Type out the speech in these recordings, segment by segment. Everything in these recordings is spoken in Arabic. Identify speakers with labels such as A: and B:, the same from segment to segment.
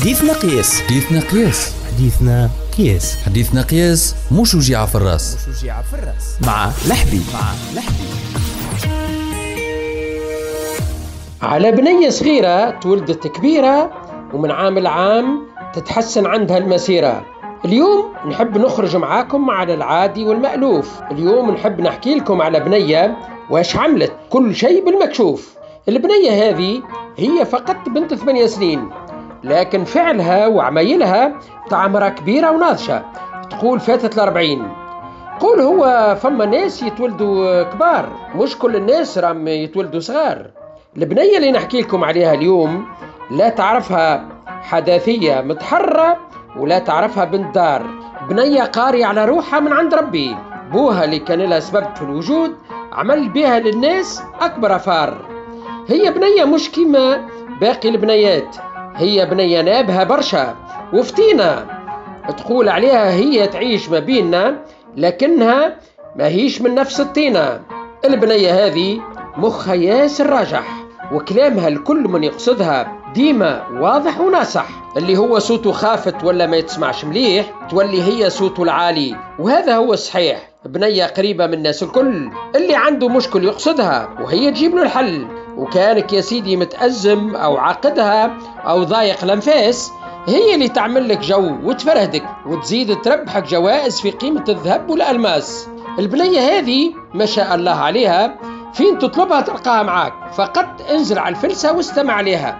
A: حديثنا قياس.
B: حديثنا قياس.
A: حديثنا قياس.
B: حديثنا قياس مش وجيعة في الراس.
A: مع لحبي.
C: على بنية صغيرة تولدت كبيرة، ومن عام لعام تتحسن عندها المسيرة. اليوم نحب نخرج معاكم على العادي والمألوف. اليوم نحب نحكي لكم على بنية واش عملت كل شيء بالمكشوف. البنية هذه هي فقط بنت 8 سنين، لكن فعلها وعمايلها تعمرها كبيرة وناضجة، تقول فاتت 40. قول هو فما ناس يتولدوا كبار، مش كل الناس رام يتولدوا صغار. البنية اللي نحكي لكم عليها اليوم لا تعرفها حداثية متحرة ولا تعرفها بنت دار. بنية قارية على روحها من عند ربي. بوها اللي كان لها سبب في الوجود عمل بها للناس أكبر فار. هي بنية مش كيما باقي البنيات، هي بنية نابها برشا وفتينة. تقول عليها هي تعيش ما بيننا لكنها ما هيش من نفس الطينة. البنية هذه مخها ياسر راجح، وكلامها الكل من يقصدها ديما واضح وناصح. اللي هو صوته خافت ولا ما يتسمعش مليح تولي هي صوته العالي، وهذا هو الصحيح. بنية قريبة من الناس الكل، اللي عنده مشكل يقصدها وهي تجيب له الحل. وكانك يا سيدي متأزم أو عاقدها أو ضايق الأنفاس، هي اللي تعمل لك جو وتفرهدك وتزيد تربحك جوائز في قيمة الذهب والألماس. البنية هذه ما شاء الله عليها فين تطلبها تلقاها معاك، فقط انزل على الفلسة واستمع عليها.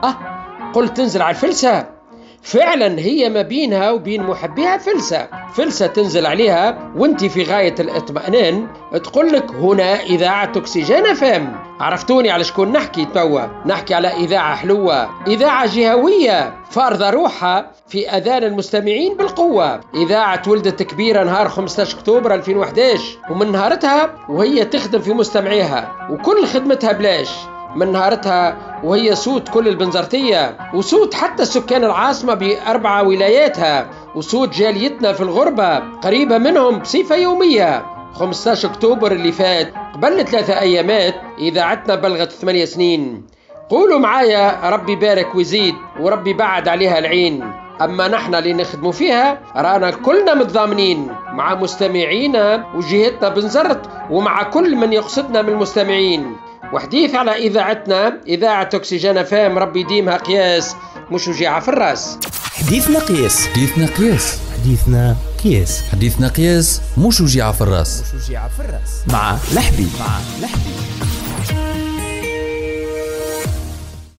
C: قلت تنزل على الفلسة؟ فعلا هي ما بينها وبين محبيها فلسة تنزل عليها وانت في غاية الاطمئنان. تقول لك هنا إذاعة أكسجين فام. عرفتوني على شكون نحكي توا؟ نحكي على إذاعة حلوة، إذاعة جهوية فارضة روحها في أذان المستمعين بالقوة. إذاعة ولدت كبيرة نهار 15 أكتوبر 2011، ومن نهارتها وهي تخدم في مستمعيها، وكل خدمتها بلاش. من نهارتها وهي صوت كل البنزرتية، وصوت حتى سكان العاصمة ب4 ولاياتها، وصوت جاليتنا في الغربة قريبة منهم بصفة يومية. 15 أكتوبر اللي فات قبل 3 أيامات إذاعتنا بلغت 8 سنين. قولوا معايا ربي بارك ويزيد وربي بعد عليها العين. أما نحن اللي نخدموا فيها رانا كلنا متضامنين مع مستمعينا وجهتنا بنزرت ومع كل من يقصدنا من المستمعين. وحديث على إذاعتنا إذاعة أكسجين فام، ربي يديمها قياس مش وجيعة في الراس.
A: حديثنا قياس.
B: حديثنا قياس.
A: حديثنا قياس.
B: حديثنا قياس مش وجيعة في الراس.
A: مع لحبي.